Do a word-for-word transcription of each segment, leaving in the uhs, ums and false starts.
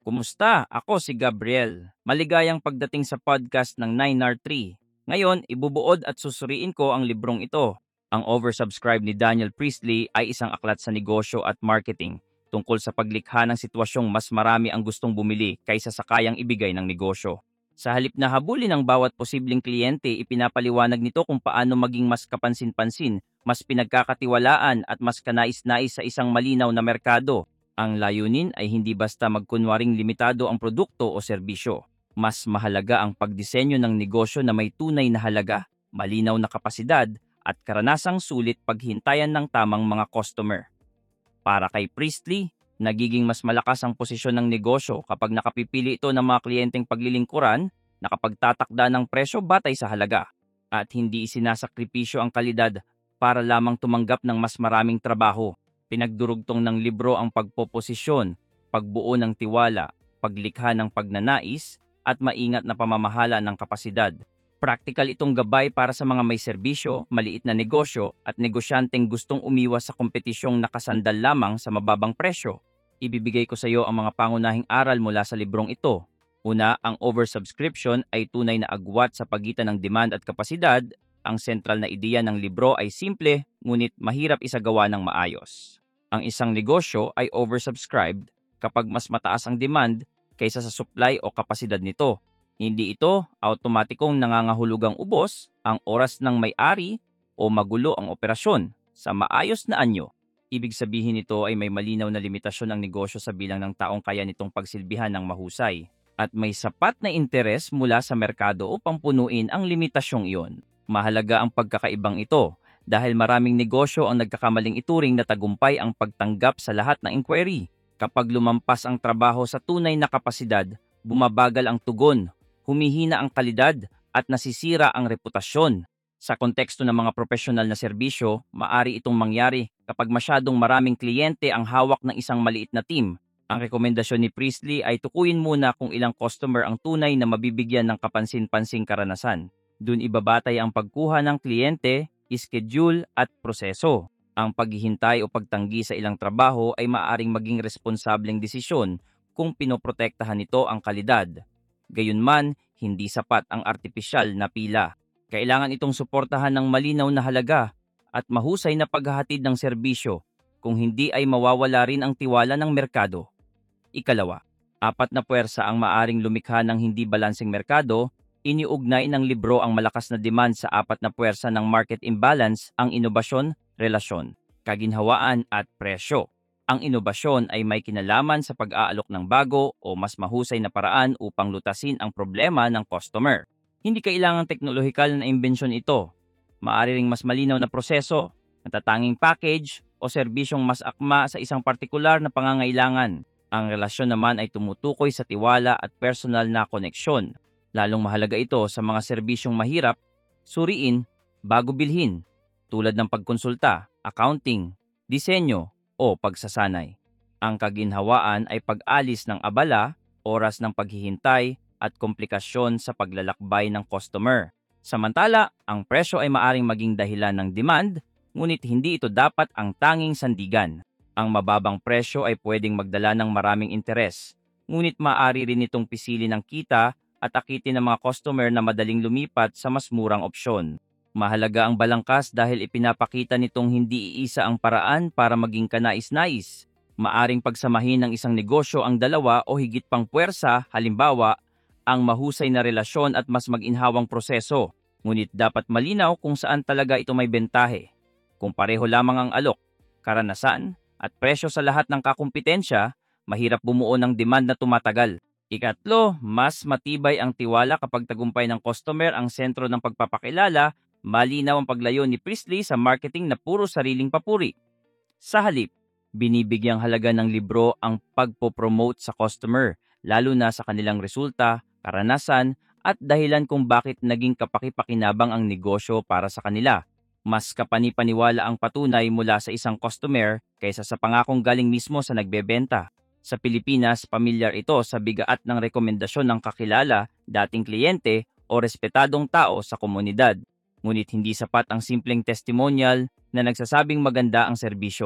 Kumusta? Ako si Gabriel. Maligayang pagdating sa podcast ng nine R three. Ngayon, ibubuod at susuriin ko ang librong ito. Ang oversubscribe ni Daniel Priestley ay isang aklat sa negosyo at marketing tungkol sa paglikha ng sitwasyong mas marami ang gustong bumili kaysa sa kayang ibigay ng negosyo. Sa halip na habulin ng bawat posibleng kliyente, ipinapaliwanag nito kung paano maging mas kapansin-pansin, mas pinagkakatiwalaan at mas kanais-nais sa isang malinaw na merkado. Ang layunin ay hindi basta magkunwaring limitado ang produkto o serbisyo. Mas mahalaga ang pagdisenyo ng negosyo na may tunay na halaga, malinaw na kapasidad, at karanasang sulit paghintayan ng tamang mga customer. Para kay Priestley, nagiging mas malakas ang posisyon ng negosyo kapag nakapipili ito ng mga kliyenteng paglilingkuran, nakapagtatakda ng presyo batay sa halaga, at hindi isinasakripisyo ang kalidad para lamang tumanggap ng mas maraming trabaho. Pinagdurugtong ng libro ang pagpoposisyon, pagbuo ng tiwala, paglikha ng pagnanais, at maingat na pamamahala ng kapasidad. Praktikal itong gabay para sa mga may serbisyo, maliit na negosyo, at negosyanteng gustong umiwas sa kompetisyong nakasandal lamang sa mababang presyo. Ibibigay ko sa iyo ang mga pangunahing aral mula sa librong ito. Una, ang oversubscription ay tunay na agwat sa pagitan ng demand at kapasidad. Ang sentral na ideya ng libro ay simple, ngunit mahirap isagawa ng maayos. Ang isang negosyo ay oversubscribed kapag mas mataas ang demand kaysa sa supply o kapasidad nito. Hindi ito automatikong nangangahulugang ubos ang oras ng may-ari o magulo ang operasyon sa maayos na anyo. Ibig sabihin nito ay may malinaw na limitasyon ang negosyo sa bilang ng taong kaya nitong pagsilbihan ng mahusay at may sapat na interes mula sa merkado upang punuin ang limitasyong iyon. Mahalaga ang pagkakaibang ito dahil maraming negosyo ang nagkakamaling ituring na tagumpay ang pagtanggap sa lahat ng inquiry. Kapag lumampas ang trabaho sa tunay na kapasidad, bumabagal ang tugon, humihina ang kalidad, at nasisira ang reputasyon. Sa konteksto ng mga profesional na serbisyo, maari itong mangyari kapag masyadong maraming kliyente ang hawak ng isang maliit na team. Ang rekomendasyon ni Priestley ay tukuyin muna kung ilang customer ang tunay na mabibigyan ng kapansin-pansing karanasan. Doon ibabatay ang pagkuha ng kliyente, schedule at proseso. Ang paghihintay o pagtanggi sa ilang trabaho ay maaaring maging responsableng desisyon kung pinoprotektahan nito ang kalidad. Gayunman, hindi sapat ang artipisyal na pila. Kailangan itong suportahan ng malinaw na halaga at mahusay na paghahatid ng serbisyo, kung hindi ay mawawala rin ang tiwala ng merkado. Ikalawa, apat na puwersa ang maaring lumikha ng hindi balanseng merkado. Iniugnay ng libro ang malakas na demand sa apat na puwersa ng market imbalance, ang inobasyon, relasyon, kaginhawaan at presyo. Ang inobasyon ay may kinalaman sa pag-aalok ng bago o mas mahusay na paraan upang lutasin ang problema ng customer. Hindi kailangang teknolohikal na imbensyon ito. Maaari ring mas malinaw na proseso, natatanging package o serbisyong mas akma sa isang partikular na pangangailangan. Ang relasyon naman ay tumutukoy sa tiwala at personal na koneksyon. Lalong mahalaga ito sa mga serbisyong mahirap, suriin, bago bilhin, tulad ng pagkonsulta, accounting, disenyo, o pagsasanay. Ang kaginhawaan ay pag-alis ng abala, oras ng paghihintay, at komplikasyon sa paglalakbay ng customer. Samantala, ang presyo ay maaring maging dahilan ng demand, ngunit hindi ito dapat ang tanging sandigan. Ang mababang presyo ay pwedeng magdala ng maraming interes, ngunit maaari rin itong pisili ng kita at akitin ng mga customer na madaling lumipat sa mas murang opsyon. Mahalaga ang balangkas dahil ipinapakita nitong hindi iisa ang paraan para maging kanais-nais. Maaring pagsamahin ng isang negosyo ang dalawa o higit pang puwersa, halimbawa, ang mahusay na relasyon at mas mag-inhawang proseso. Ngunit dapat malinaw kung saan talaga ito may bentahe. Kung pareho lamang ang alok, karanasan, at presyo sa lahat ng kakumpetensya, mahirap bumuo ng demand na tumatagal. Ikatlo, mas matibay ang tiwala kapag tagumpay ng customer ang sentro ng pagpapakilala. Malinaw ang paglayo ni Priestley sa marketing na puro sariling papuri. Sa halip, binibigyang halaga ng libro ang pagpopromote sa customer, lalo na sa kanilang resulta, karanasan, at dahilan kung bakit naging kapaki-pakinabang ang negosyo para sa kanila. Mas kapani-paniwala ang patunay mula sa isang customer kaysa sa pangakong galing mismo sa nagbebenta. Sa Pilipinas, pamilyar ito sa bigaat ng rekomendasyon ng kakilala, dating kliyente o respetadong tao sa komunidad. Ngunit hindi sapat ang simpleng testimonial na nagsasabing maganda ang serbisyo.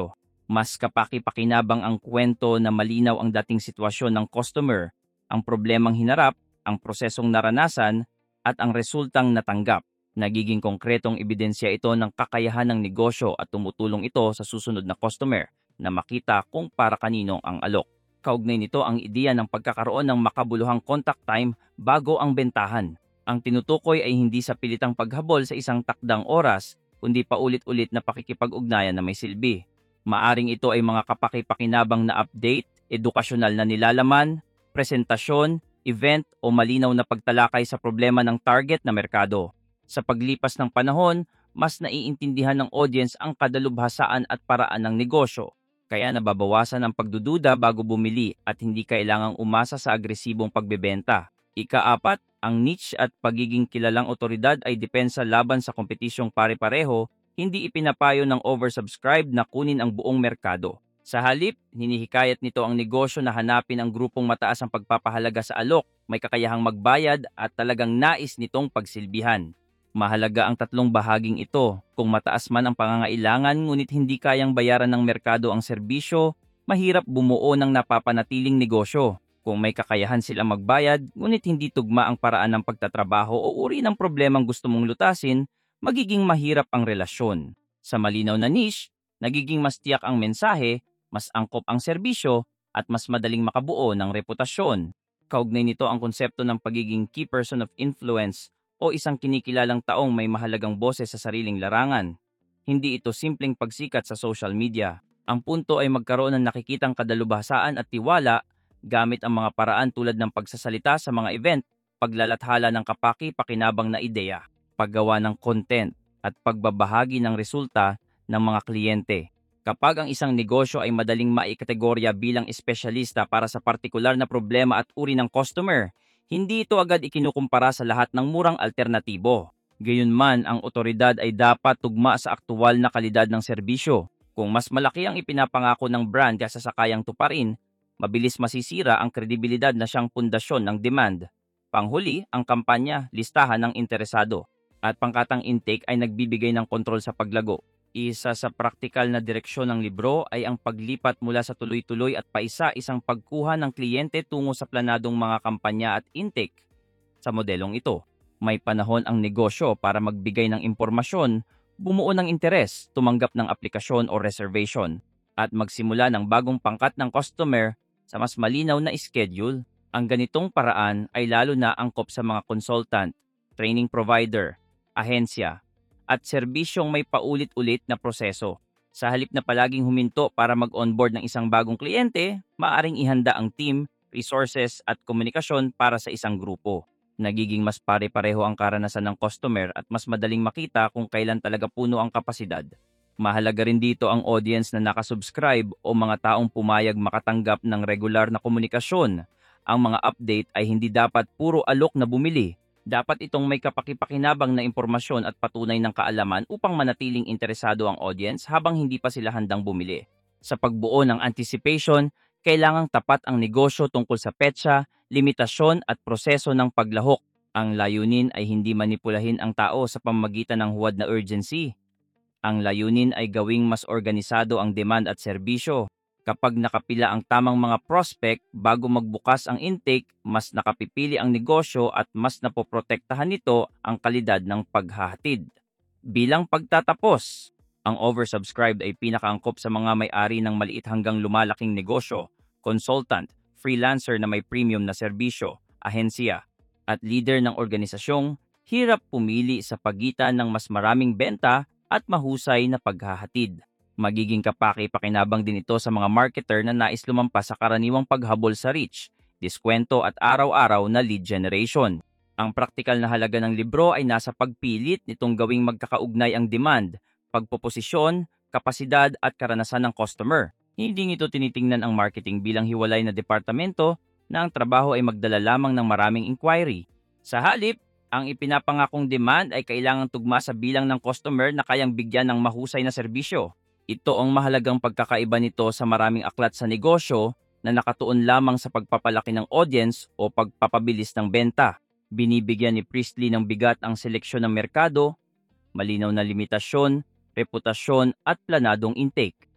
Mas kapaki-pakinabang ang kwento na malinaw ang dating sitwasyon ng customer, ang problemang hinarap, ang prosesong naranasan, at ang resultang natanggap. Nagiging konkretong ebidensya ito ng kakayahan ng negosyo at tumutulong ito sa susunod na customer na makita kung para kanino ang alok. Kaugnay nito ang ideya ng pagkakaroon ng makabuluhang contact time bago ang bentahan. Ang tinutukoy ay hindi sa pilitang paghabol sa isang takdang oras, kundi paulit-ulit na pakikipag-ugnayan na may silbi. Maaring ito ay mga kapaki-pakinabang na update, edukasyonal na nilalaman, presentasyon, event o malinaw na pagtalakay sa problema ng target na merkado. Sa paglipas ng panahon, mas naiintindihan ng audience ang kadalubhasaan at paraan ng negosyo. Kaya nababawasan ang pagdududa bago bumili at hindi kailangang umasa sa agresibong pagbebenta. Ikaapat, ang niche at pagiging kilalang otoridad ay depensa laban sa kompetisyong pare-pareho, hindi ipinapayo ng oversubscribed na kunin ang buong merkado. Sa halip, hinihikayat nito ang negosyo na hanapin ang grupong mataas ang pagpapahalaga sa alok, may kakayahang magbayad at talagang nais nitong pagsilbihan. Mahalaga ang tatlong bahaging ito. Kung mataas man ang pangangailangan ngunit hindi kayang bayaran ng merkado ang serbisyo, mahirap bumuo ng napapanatiling negosyo. Kung may kakayahan silang magbayad, ngunit hindi tugma ang paraan ng pagtatrabaho o uri ng problemang gusto mong lutasin, magiging mahirap ang relasyon. Sa malinaw na niche, nagiging mas tiyak ang mensahe, mas angkop ang serbisyo, at mas madaling makabuo ng reputasyon. Kaugnay nito ang konsepto ng pagiging key person of influence o isang kinikilalang taong may mahalagang boses sa sariling larangan. Hindi ito simpleng pagsikat sa social media. Ang punto ay magkaroon ng nakikitang kadalubhasaan at tiwala gamit ang mga paraan tulad ng pagsasalita sa mga event, paglalathala ng kapaki-pakinabang na ideya, paggawa ng content, at pagbabahagi ng resulta ng mga kliyente. Kapag ang isang negosyo ay madaling maikategorya bilang espesyalista para sa partikular na problema at uri ng customer, hindi ito agad ikinukumpara sa lahat ng murang alternatibo. Gayunman, ang otoridad ay dapat tugma sa aktual na kalidad ng serbisyo. Kung mas malaki ang ipinapangako ng brand kaysa sa kayang tuparin, mabilis masisira ang kredibilidad na siyang pundasyon ng demand. Panghuli, ang kampanya, listahan ng interesado, at pangkatang intake ay nagbibigay ng kontrol sa paglago. Isa sa praktikal na direksyon ng libro ay ang paglipat mula sa tuloy-tuloy at paisa-isang pagkuha ng kliyente tungo sa planadong mga kampanya at intake. Sa modelong ito, may panahon ang negosyo para magbigay ng impormasyon, bumuo ng interes, tumanggap ng aplikasyon o reservation, at magsimula ng bagong pangkat ng customer sa mas malinaw na schedule. Ang ganitong paraan ay lalo na angkop sa mga consultant, training provider, ahensya, at serbisyong may paulit-ulit na proseso. Sa halip na palaging huminto para mag-onboard ng isang bagong kliyente, maaring ihanda ang team, resources at komunikasyon para sa isang grupo. Nagiging mas pare-pareho ang karanasan ng customer at mas madaling makita kung kailan talaga puno ang kapasidad. Mahalaga rin dito ang audience na nakasubscribe o mga taong pumayag makatanggap ng regular na komunikasyon. Ang mga update ay hindi dapat puro alok na bumili. Dapat itong may kapaki-pakinabang na impormasyon at patunay ng kaalaman upang manatiling interesado ang audience habang hindi pa sila handang bumili. Sa pagbuo ng anticipation, kailangang tapat ang negosyo tungkol sa petsa, limitasyon at proseso ng paglahok. Ang layunin ay hindi manipulahin ang tao sa pamamagitan ng huwad na urgency. Ang layunin ay gawing mas organisado ang demand at serbisyo. Kapag nakapila ang tamang mga prospect bago magbukas ang intake, mas nakapipili ang negosyo at mas napoprotektahan nito ang kalidad ng paghahatid. Bilang pagtatapos, ang oversubscribed ay pinakaangkop sa mga may-ari ng maliit hanggang lumalaking negosyo, consultant, freelancer na may premium na serbisyo, ahensya, at leader ng organisasyong hirap pumili sa pagitan ng mas maraming benta at mahusay na paghahatid. Magiging kapaki-pakinabang din ito sa mga marketer na nais lumampas sa karaniwang paghabol sa reach, diskwento at araw-araw na lead generation. Ang praktikal na halaga ng libro ay nasa pagpilit nitong gawing magkakaugnay ang demand, pagpoposisyon, kapasidad at karanasan ng customer. Hindi nito tinitingnan ang marketing bilang hiwalay na departamento na ang trabaho ay magdala lamang ng maraming inquiry. Sa halip, ang ipinapangakong demand ay kailangang tugma sa bilang ng customer na kayang bigyan ng mahusay na serbisyo. Ito ang mahalagang pagkakaiba nito sa maraming aklat sa negosyo na nakatuon lamang sa pagpapalaki ng audience o pagpapabilis ng benta. Binibigyan ni Priestley ng bigat ang seleksyon ng merkado, malinaw na limitasyon, reputasyon at planadong intake.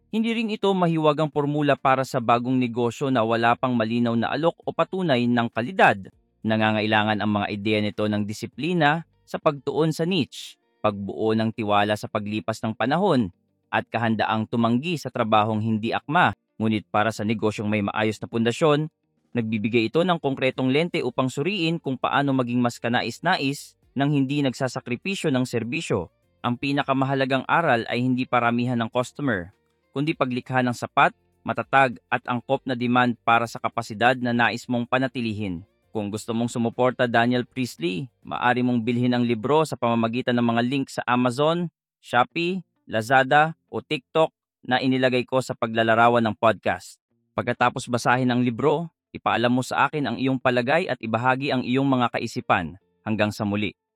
Hindi rin ito mahiwagang formula para sa bagong negosyo na wala pang malinaw na alok o patunay ng kalidad. Nangangailangan ang mga ideya nito ng disiplina sa pagtuon sa niche, pagbuo ng tiwala sa paglipas ng panahon, at kahandaang tumanggi sa trabahong hindi akma. Ngunit para sa negosyong may maayos na pundasyon, nagbibigay ito ng konkretong lente upang suriin kung paano maging mas kanais-nais nang hindi nagsasakripisyo ng serbisyo. Ang pinakamahalagang aral ay hindi paramihan ng customer, kundi paglikha ng sapat, matatag at angkop na demand para sa kapasidad na nais mong panatilihin. Kung gusto mong sumuporta Daniel Priestley, maaari mong bilhin ang libro sa pamamagitan ng mga link sa Amazon, Shopee, Lazada o TikTok na inilagay ko sa paglalarawan ng podcast. Pagkatapos basahin ang libro, ipaalam mo sa akin ang iyong palagay at ibahagi ang iyong mga kaisipan. Hanggang sa muli.